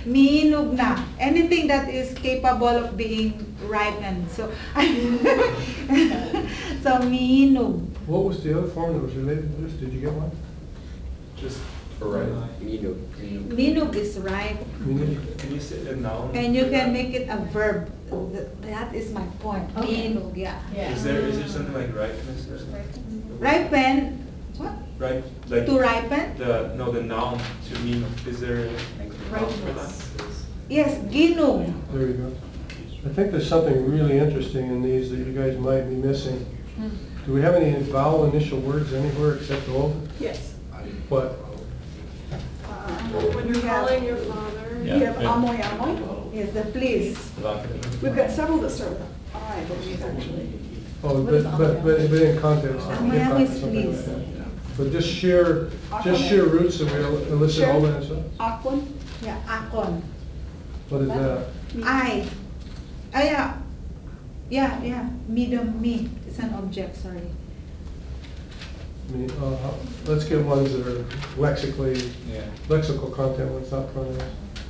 Minog na. Anything that is capable of being ripened. So, so minog. What was the other form that was related to this? Did you get one? Just for right. Minog. Minog is ripe. Can you say a noun? And you can make it a verb. That is my point. Okay. Minog, yeah. Is there something like ripeness or something? Ripen. What? Right, like To ripen? the noun to mean. Is there a noun for that? Yes, ginog. There you go. I think there's something really interesting in these that you guys might be missing. Do we have any vowel initial words anywhere except O? Yes. What? When you're calling your father, Yeah. you have amoy amoy. Yes, the please. We've got several that start with I, I believe, actually. Oh, but in context. Amoy in amoy context, is something like please. that. But just sheer roots that we elicit all that stuff? Aquan. Yeah, akon. What is that? I. Yeah. Medium me. It's an object, sorry. I mean, let's get ones that are lexical content, what's not pronouns.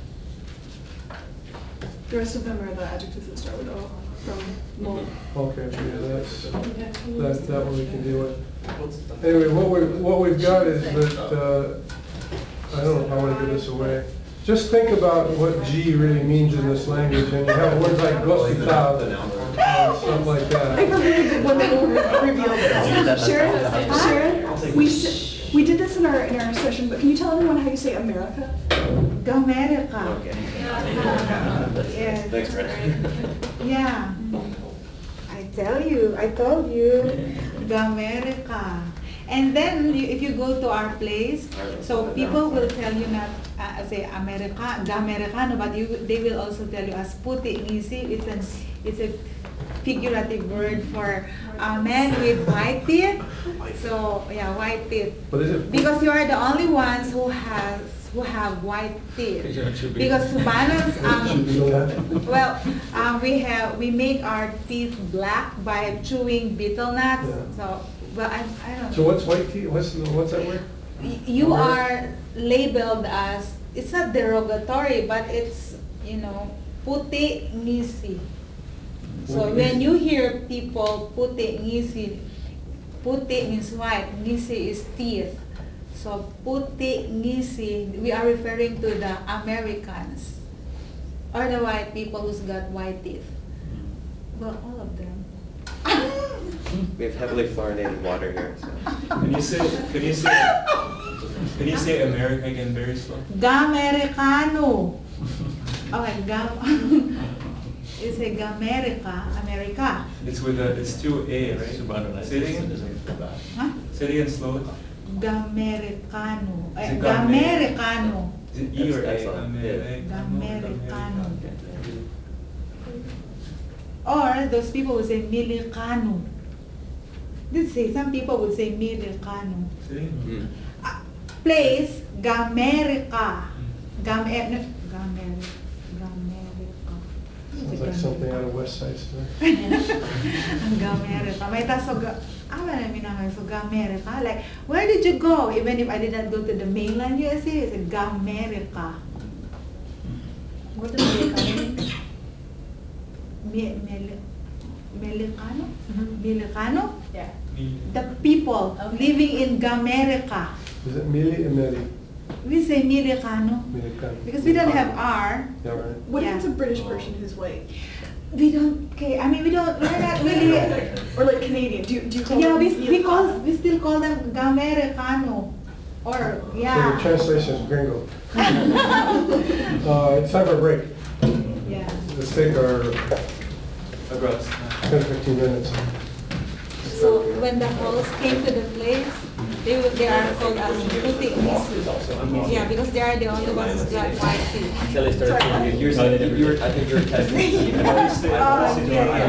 The rest of them are the adjectives that start with O from mold. Okay, yeah, that's that one we can deal with. Anyway, what we've got is that, I don't know if I want to give this away. Just think about what G really means in this language, and you have words like gospitao, stuff like I that. remember when they were revealed. Sharon, we did this in our session, but can you tell everyone how you say America? Gamerica. Okay. Yes. Thanks, Brent. Yeah. I told you, Gamerica. And then if you go to our place, so people will tell you not say Gamericano, but they will also tell you as puti ngisi. It's a figurative word for a man with white teeth. So yeah, white teeth. What is it? Because you are the only ones who have white teeth. Because Cubanos, we make our teeth black by chewing betel nuts. Yeah. So, well, I don't. So what's white tea? What's that word? You are labeled as, it's not derogatory, but it's, puti ngisi. So when you hear people puti ngisi, puti means white, ngisi is teeth. So puti ngisi, we are referring to the Americans or the white people who's got white teeth. Well, all of them. We have heavily fluoridated water here. So. Can you say America again very slow? Gamericano. Okay, you say Gamerica, America. It's two A, right? Say it again. Huh? Say it again slowly. Gamericano. Is it Gamericano. Is it E or A? Gamericano. Or those people would say Milicano. Some people would say Milicano. Say it again. Place, Gamerica. Gamerica. Sounds like something out of West Side Story. Gamerica. May taso so Gamerica. Like, where did you go? Even if I did not go to the mainland USA, it's Gamerica. What does Melicano mean? Melicano? Melicano? Yeah. The people living in Gamerica. Is it Mili or Meli? We say Milicano Milicano. because we don't have R. Yeah, right. What Yeah. if it's a British person who's white? We don't. Okay, I mean we're not really. Or like Canadian? Do you call Yeah, them we still call them Gamericano. Or So the yeah. translation is gringo. It's time for a break. Yeah. Let's take our Across. 10-15 minutes. So when the hosts came to the place, they are called as puti ngisi. Yeah, because they are the only ones who got white teeth. Until they started, I think you were testing. Oh, yeah.